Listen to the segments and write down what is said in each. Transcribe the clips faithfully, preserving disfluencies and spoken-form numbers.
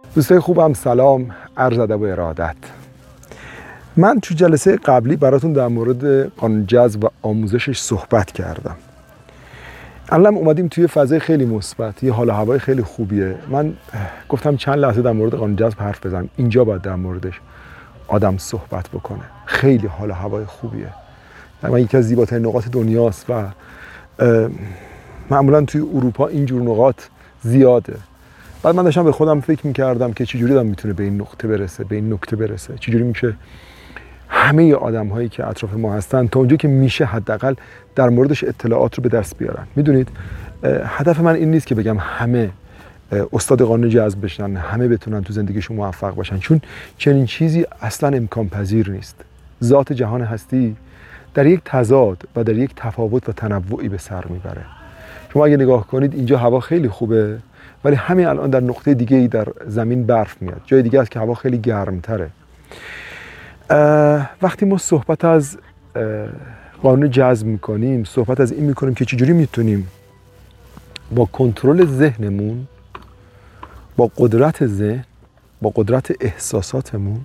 دوستای خوبم سلام، عرض ادب و ارادت. من تو جلسه قبلی براتون در مورد قانون جذب و آموزشش صحبت کردم. الان اومدیم توی فضای خیلی مثبت، یه حال و هوای خیلی خوبیه. من گفتم چند لحظه در مورد قانون جذب حرف بزنم. اینجا باید در موردش آدم صحبت بکنه. خیلی حال و هوای خوبیه. من یکی از زیباترین نقاط دنیاست و معمولا توی اروپا اینجور نقاط زیاده. بعد من داشتم به خودم فکر می‌کردم که چجوری آدم میتونه به این نقطه برسه، به این نکته برسه. چجوری میشه همه آدم‌هایی که اطراف ما هستن تا اونجا که میشه حداقل در موردش اطلاعات رو به دست بیارن. میدونید هدف من این نیست که بگم همه استاد قانون جذب بشن، همه بتونن تو زندگیشون موفق باشن، چون چنین چیزی اصلا امکان پذیر نیست. ذات جهان هستی در یک تضاد و در یک تفاوت و تنوعی به سر میبره. شما اگه نگاه کنید اینجا هوا خیلی خوبه، ولی همین الان در نقطه دیگه‌ای در زمین برف میاد. جای دیگه است که هوا خیلی گرمتره. وقتی ما صحبت از قانون جذب میکنیم، صحبت از این میکنیم که چجوری میتونیم با کنترل ذهنمون، با قدرت ذهن، با قدرت احساساتمون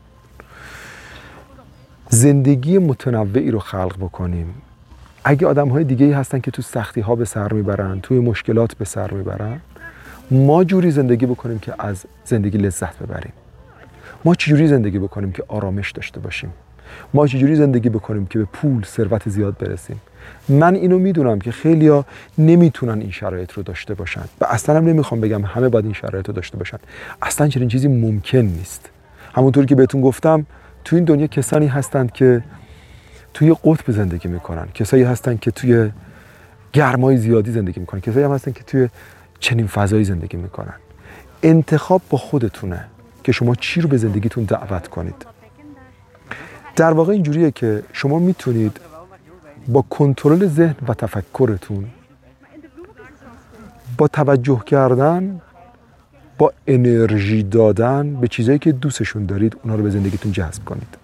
زندگی متنوعی رو خلق بکنیم. اگه آدم‌های دیگه‌ای هستن که تو سختی‌ها به سر میبرن، توی مشکلات به سر میبرن، ما جوری زندگی بکنیم که از زندگی لذت ببریم. ما چجوری زندگی بکنیم که آرامش داشته باشیم. ما چجوری زندگی بکنیم که به پول، ثروت زیاد برسیم. من اینو میدونم که خیلیا نمیتونن این شرایط رو داشته باشن و اصلا هم نمیخوام بگم همه باید این شرایط رو داشته باشن. اصلا چنین چیزی ممکن نیست. همونطور که بهتون گفتم تو این دنیا کسانی هستند که توی قطب زندگی میکنن، کسایی هستن که توی گرمای زیادی زندگی میکنن، کسایی هم هستن که توی چنین فضایی زندگی میکنن. انتخاب با خودتونه که شما چی رو به زندگیتون دعوت کنید. در واقع اینجوریه که شما میتونید با کنترل ذهن و تفکرتون، با توجه کردن، با انرژی دادن به چیزایی که دوستشون دارید، اونا رو به زندگیتون جذب کنید.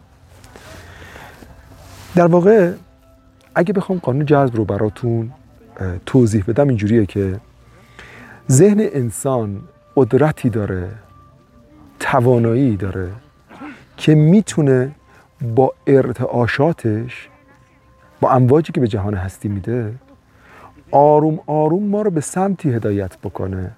در واقع اگه بخوام قانون جذب رو براتون توضیح بدم اینجوریه که ذهن انسان قدرتی داره، توانایی داره که میتونه با ارتعاشاتش، با امواجی که به جهان هستی میده، آروم آروم ما رو به سمتی هدایت بکنه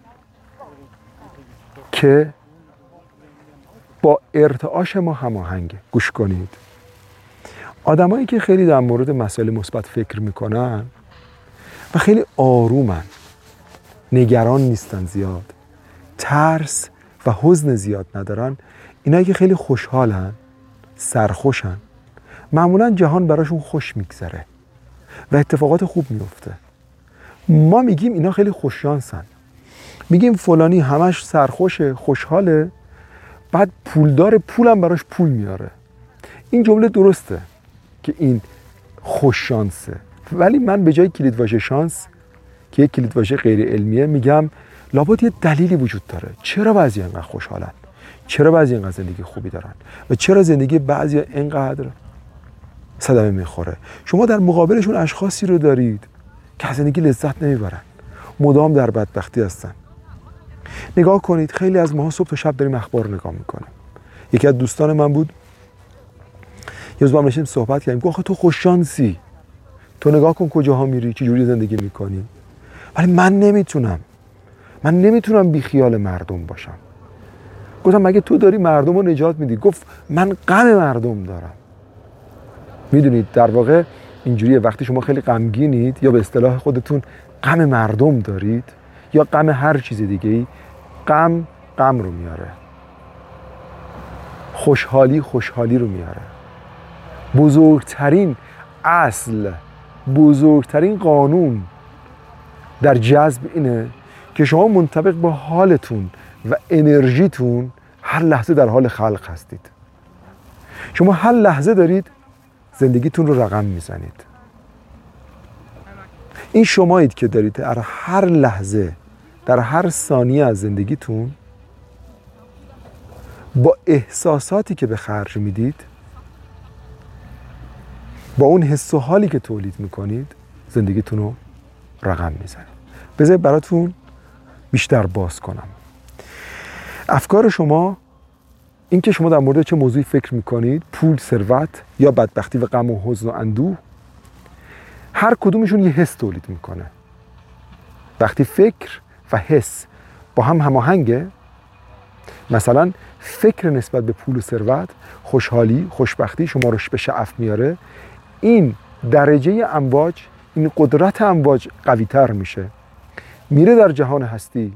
که با ارتعاش ما هماهنگه. گوش کنید. آدمایی که خیلی در مورد مسائل مثبت فکر میکنن و خیلی آرومن، نگران نیستن زیاد، ترس و حزن زیاد ندارن، اینایی که خیلی خوشحالن، سرخوشن، معمولا جهان براشون خوش میگذره و اتفاقات خوب میفته. ما میگیم اینا خیلی خوششانسن، میگیم فلانی همش سرخوشه، خوشحاله، بعد پولدار، پولم براش پول میاره. این جمله درسته که این خوششانسه، ولی من به جای کلید واژه شانس که یک کلید واژه غیر علمیه میگم لابد یه دلیلی وجود داره. چرا بعضی اینقدر خوشحالن؟ چرا بعضی اینقدر زندگی خوبی دارن؟ و چرا زندگی بعضی اینقدر صدمه میخوره؟ شما در مقابلشون اشخاصی رو دارید که از زندگی لذت نمیبرن، مدام در بدبختی هستن. نگاه کنید، خیلی از ماها صبح تا شب داریم اخبار نگاه میکنیم. یکی از دوستان من بود، یه روز با هم نشستیم صحبت کردیم، گفت آخه تو خوششانسی، تو نگاه کن کجاها میری، چه جوری زندگی میکنی. ولی من نمیتونم من نمیتونم بی خیال مردم باشم. گفتم مگه تو داری مردم رو نجات میدی؟ گفت من غم مردم دارم. میدونید در واقع اینجوریه، وقتی شما خیلی غمگینید یا به اصطلاح خودتون غم مردم دارید یا غم هر چیز دیگه ای، غم غم رو میاره، خوشحالی خوشحالی رو میاره. بزرگترین اصل، بزرگترین قانون در جذب اینه که شما منطبق با حالتون و انرژیتون هر لحظه در حال خلق هستید. شما هر لحظه دارید زندگیتون رو رقم میزنید. این شمایید که دارید در هر لحظه، در هر ثانیه از زندگیتون با احساساتی که به خرج میدید، با اون حس و حالی که تولید میکنید، زندگیتون رو رقم میزنید. بذارید براتون بیشتر باز کنم. افکار شما، این که شما در مورد چه موضوعی فکر میکنید، پول، ثروت یا بدبختی و غم و حزن و اندوه، هر کدومشون یه حس تولید میکنه. وقتی فکر و حس با هم هماهنگه، مثلا فکر نسبت به پول و ثروت، خوشحالی، خوشبختی شما رو به شعف میاره، این درجه امواج، این قدرت امواج قوی تر میشه، میره در جهان هستی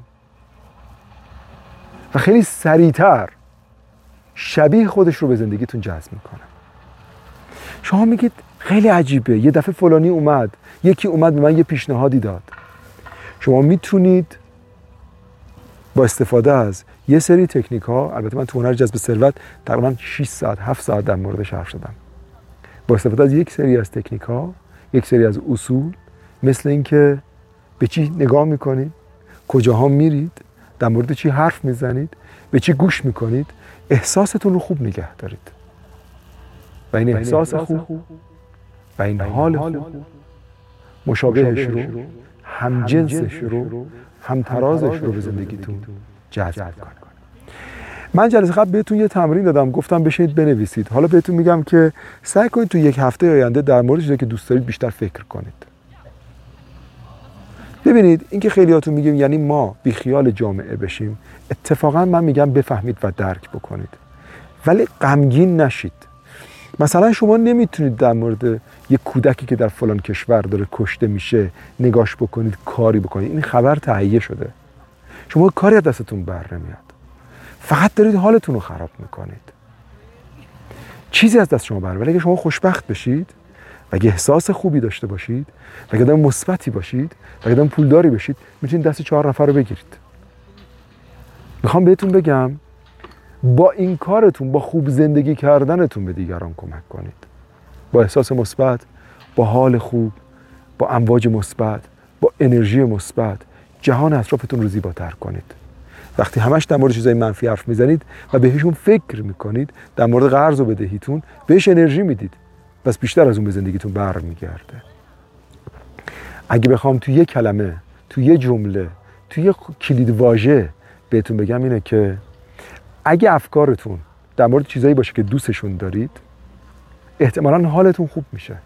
و خیلی سریعتر شبیه خودش رو به زندگیتون جذب میکنه. شما میگید خیلی عجیبه، یه دفعه فلانی اومد، یکی اومد به من یه پیشنهادی داد. شما میتونید با استفاده از یه سری تکنیک ها، البته من تو هنر جذب ثروت تقریبا شش ساعت هفت ساعت در موردش حرف زدم، با استفاده از یک سری از تکنیک ها، یک سری از اصول، مثل اینکه به چی نگاه میکنید، کجاها میرید، در مورد چی حرف میزنید، به چی گوش میکنید، احساستون رو خوب نگه دارید و این احساس خوب و این حال خوب مشابهش رو، همجنسش رو، همترازش رو به زندگیتون جذب کنید. من جلسه قبل بهتون یه تمرین دادم، گفتم بشینید بنویسید. حالا بهتون میگم که سعی کنید تو یک هفته آینده در مورد چیزی که دوست دارید بیشتر فکر کنید. ببینید اینکه خیلیاتون میگیم یعنی ما بی خیال جامعه بشیم، اتفاقا من میگم بفهمید و درک بکنید، ولی غمگین نشید. مثلا شما نمیتونید در مورد یک کودکی که در فلان کشور داره کشته میشه نگاش بکنید، کاری بکنید. این خبر تهیه شده، شما کاری از دستتون بر نمیاد، فقط دارید حالتون رو خراب میکنید. چیزی از دست شما بر نمیاد. اگه شما خوشبخت بشید و اگه احساس خوبی داشته باشید و اگه آدم مثبتی باشید و اگه آدم پولداری بشید، میتونید دست چهار نفر رو بگیرید. میخوام بهتون بگم با این کارتون، با خوب زندگی کردنتون به دیگران کمک کنید. با احساس مثبت، با حال خوب، با امواج مثبت، با انرژی مثبت جهان اطرافتون رو زیباتر کنید. وقتی همش در مورد چیزای منفی حرف میزنید و بهشون فکر میکنید، در مورد قرض و بدهیتون بهش انرژی میدید، پس بیشتر از اون به زندگیتون برمیگرده. اگه بخوام تو یه کلمه، تو یه جمله، تو یه کلید واژه بهتون بگم، اینه که اگه افکارتون در مورد چیزایی باشه که دوستشون دارید، احتمالاً حالتون خوب میشه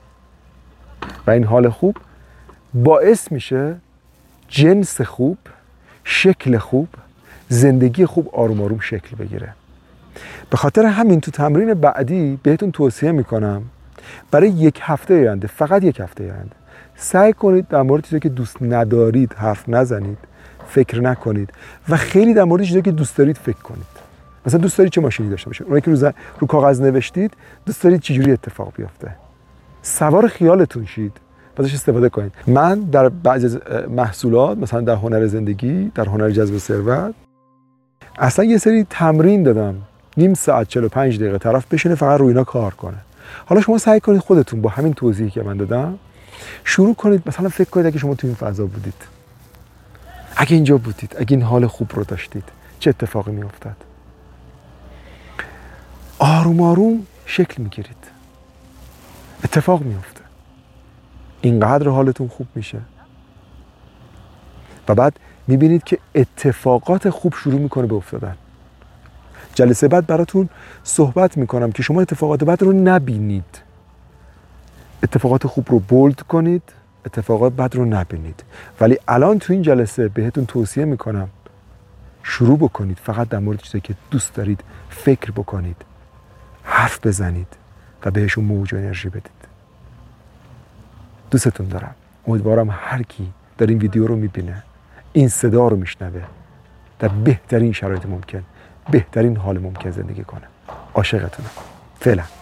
و این حال خوب باعث میشه جنس خوب، شکل خوب، زندگی خوب آروم آروم شکل بگیره. به خاطر همین تو تمرین بعدی بهتون توصیه میکنم برای یک هفته آینده، فقط یک هفته آینده، سعی کنید در مورد چیزایی که دوست ندارید حرف نزنید، فکر نکنید و خیلی در مورد چیزایی که دوست دارید فکر کنید. مثلا دوست دارید چه ماشینی داشته باشید؟ اونایی که رو, ز... رو کاغذ نوشتید دوست دارید چه جوری اتفاق بیفته؟ سوار خیالتون شید، ازش استفاده کنید. من در بعضی از محصولات، مثلا در هنر زندگی، در هنر جذب ثروت، اصلا یه سری تمرین دادم، نیم ساعت چهل و پنج دقیقه طرف بشینه فقط روی اینا کار کنه. حالا شما سعی کنید خودتون با همین توضیحی که من دادم شروع کنید. مثلا فکر کنید اگه شما تو این فضا بودید، اگه اینجا بودید، اگه این حال خوب رو داشتید، چه اتفاقی میافتاد؟ آروم آروم شکل میگیرید، اتفاق میفته، اینقدر حالتون خوب میشه و بعد میبینید که اتفاقات خوب شروع میکنه به افتادن. جلسه بعد براتون صحبت میکنم که شما اتفاقات بد رو نبینید، اتفاقات خوب رو بولد کنید، اتفاقات بد رو نبینید. ولی الان تو این جلسه بهتون توصیه میکنم شروع بکنید فقط در مورد چیزایی که دوست دارید فکر بکنید، حرف بزنید و بهشون موج و انرژی بدید. دوستتون دارم. امیدوارم هر کی در این ویدیو رو میبینه، این صدا رو میشنوه، در بهترین شرایط ممکن، بهترین حال ممکن زندگی کنه. عاشقتونم. فعلا.